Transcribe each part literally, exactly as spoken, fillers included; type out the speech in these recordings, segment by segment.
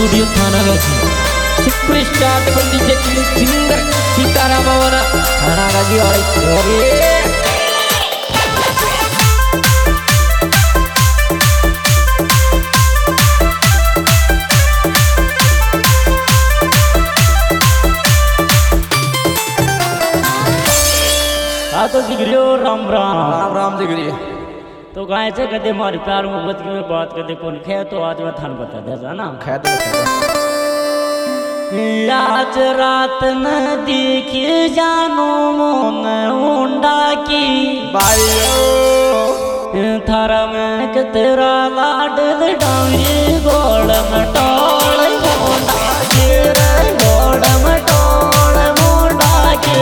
Studio Thanagazi superstar DJ singer Sitaram ಅವರ थानागाजी वाली हाँ तो जिगरियो राम राम राम राम जिगरी। तो गाय से कदे मारी प्यार मोहब्बत की बात करते कौन खे तो आज मैं थान बता दे ना खे दो आज रात न देखी जानो मोन उंडा की बाइयो थारा में तेरा लाडल डांगी गोड़ में टोल मोंडा की रे गोड़ में टोल मोंडा की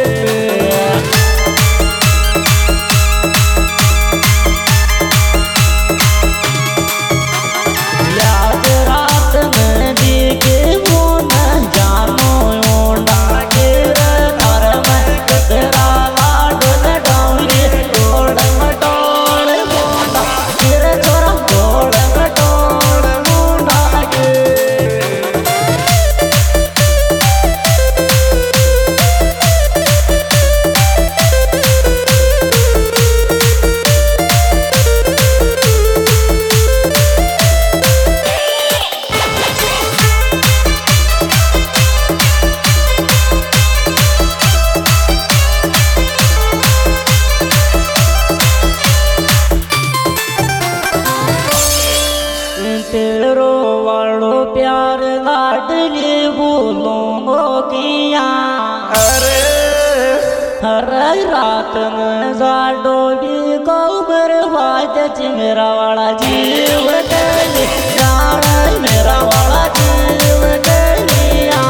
तेरो वालो प्यार लाडली बोलो किया अरे हर रात में जाडो भी कौबर बाज मेरा वाला जीव डली मेरा वाला जीव डलिया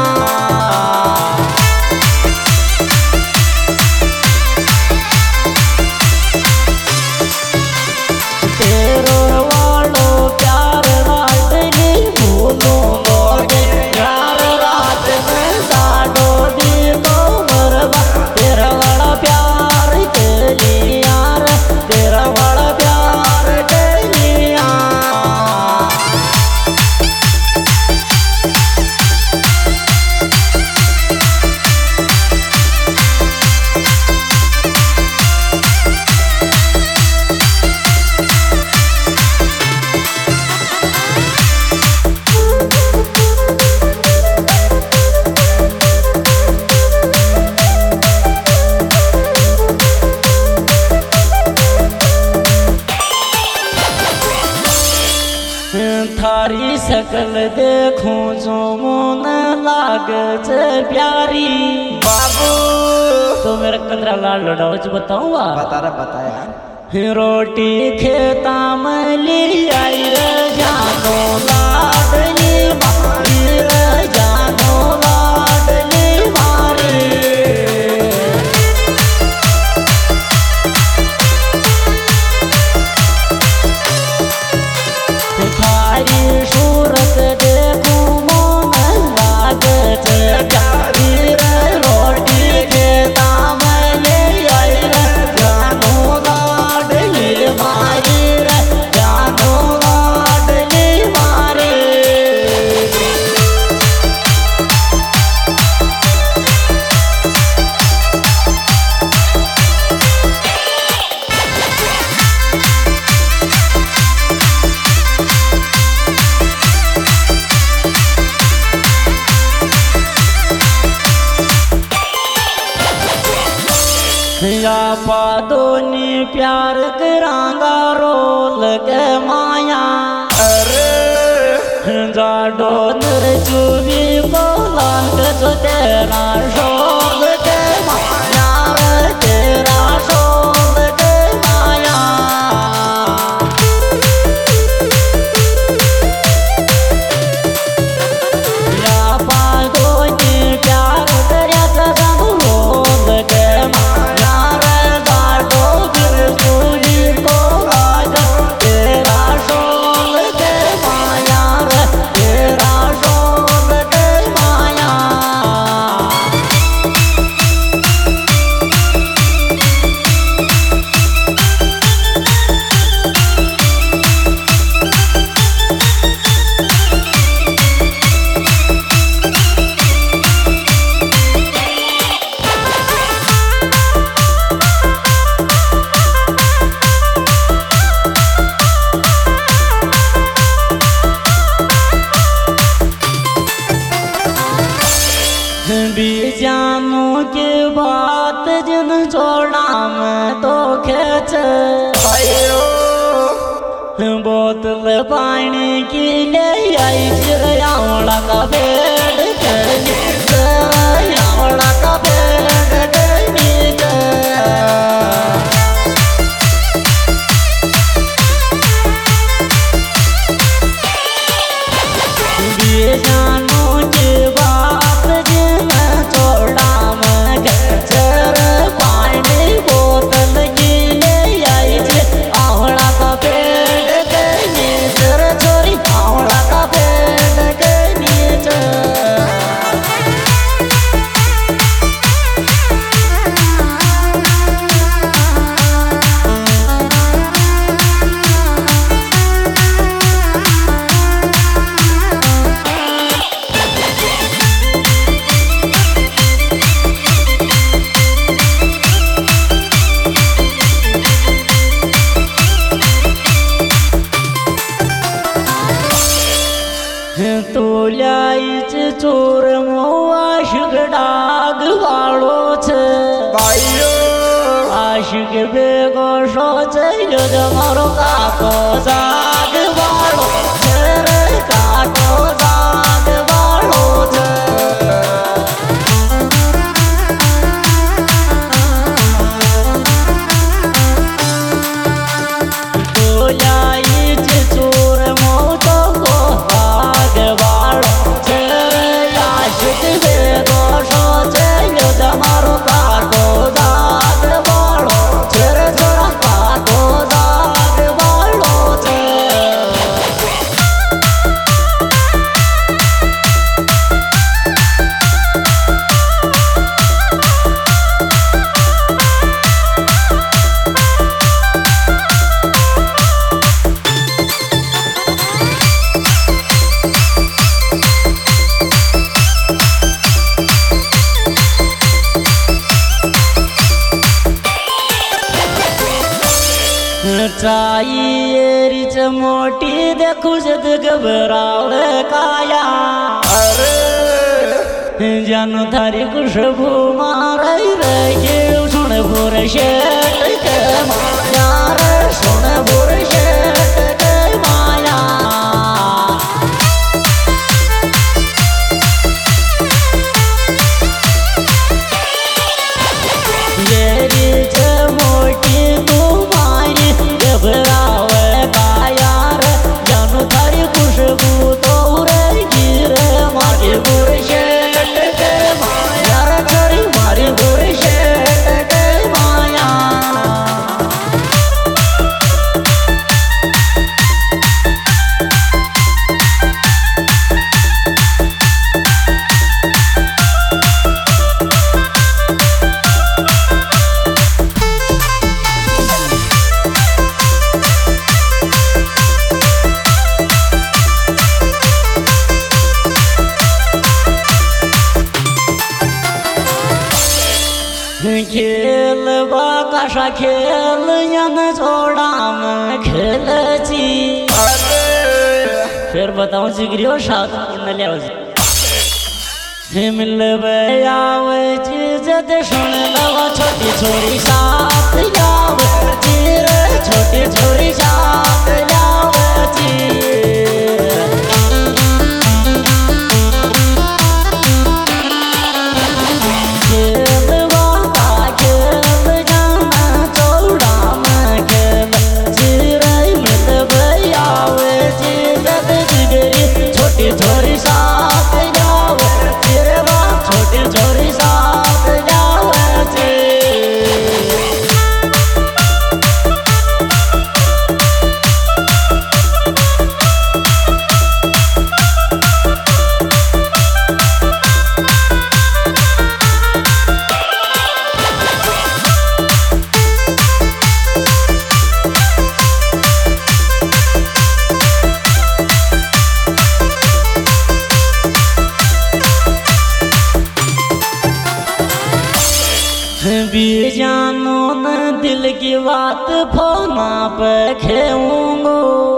तेरो थारी शकल देखूं जो मन लाग प्यारी बाबू तो मेरा कंदरा लाल लड़ाओ बताऊँ बता रहा बता यार रोटी खेता में ली आई रे जानो लाडली मारी रे जानो लाडली मारी थारी सूरत देखूं मन लाग प्यारी रे रोटी खेता में ले आई रे जानो लाडली मारी रे जानो लाडली मारी या पादोनी प्यार करांगा रोल के माया अरे जाडो नर चुबी बोला जो तेरा शोल के माया तेरा शोल के माया या पादोनी प्यार करया सजन रोल के माया तेरा शोल के माया रे तेरा शोल के माया बोतल पानी की ले आई आवड़ा का पेड़ आवड़ा का पेड़ चोर आशिक डाग वालो छे आशिक बेगो सोच जमारो काको जाग वालो छे काको जाग वालो छे तो लाई चोर मोतो को भाग वालो मारो काको दाग वालो छेरे छोरा काको दाग वालो छे चाहिए रिच मोटी देखू जद घबराव काया अरे जानू थारी खुशबू मारे रे सुन भोर शेट के माया रे सुन भोर शेट के माया ये रिच मोटी तुम्हारी घबरावे काया रे जानू थारी खुशबू तो रे गिरे मारी बुर शेट के माया रे छोरी मारी बुर शेट के माया खेल बाकाशा खेल यन छोड़ा में खेल जी फिर बताऊं जिगरियो साथ न ले मिल आवे चीज सुन लवा छोटी छोरी साथ जावे जीरे छोटी छोरी साथ जावे जी छोरी साथ जावे तेरे बाप छोटी छोरी साथ जावे जी भी जानो न दिल की बात फोना पे खेऊंगो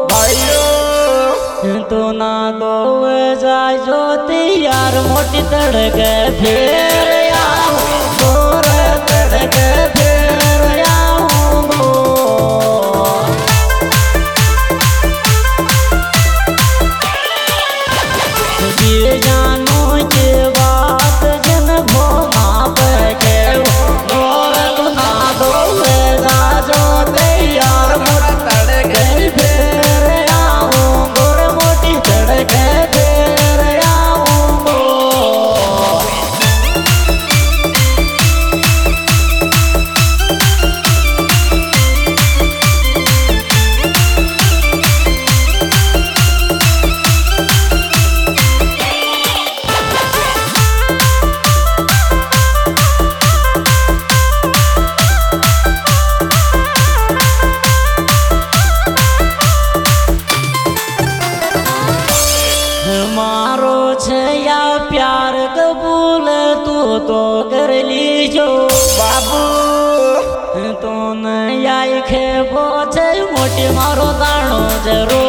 भाइयों तो ना दो जाए जो यार मोटी तड़क फिर आऊंगो रे तड़क फिर आऊंगो मारो दाणो जरूर